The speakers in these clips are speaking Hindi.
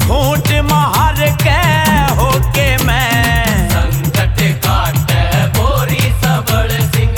घूट मार के होके मैं संकट काटे बोरी सबल सिंह।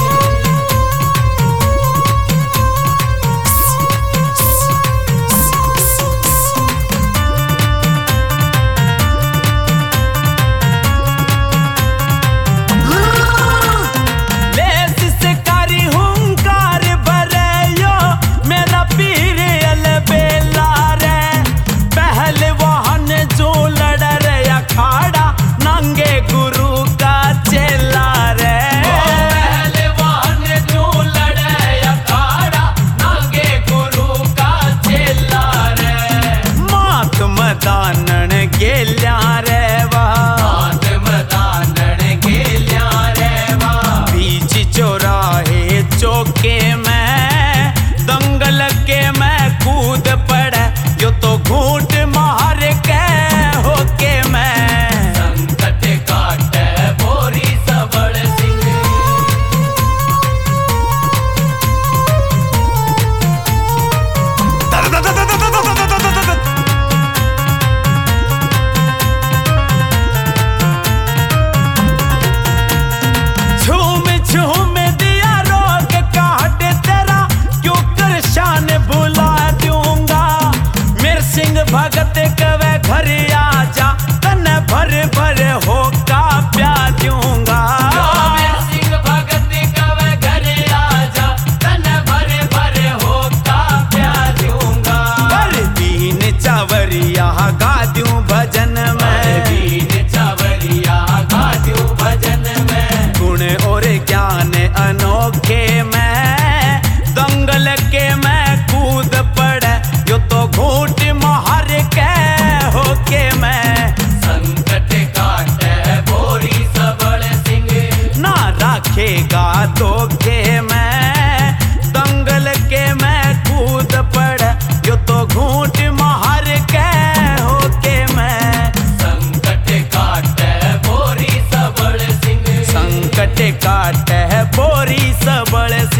दानन गेल्या रे दानन गेल्या रे बीच चौराहे चौके में दंगल के मैं कूद पड़े यो तो घूट मार के होके मैं संकट काटे बोरी सबल सिंह। भगत कवे घर आजा तन भर भर होका प्या दूंगा। सिंह भगत कवे घर आजा तन भर भर होका प्या दूंगा। पर दीन चावरिया गा दूं भजन में दीन चावरिया गा दूं भजन में गुण और ज्ञान अनोखे में दंगल के मैं कूद पड़े यो तो घूट मार के होके मैं संकट काटे बोरी सबल सिंह। ना रखेगा धोखे में दंगल के मैं कूद पड़े यो तो घूट मार के होके मैं संकट काटे बोरी सबल सिंह। संकट काटे बोरी सबल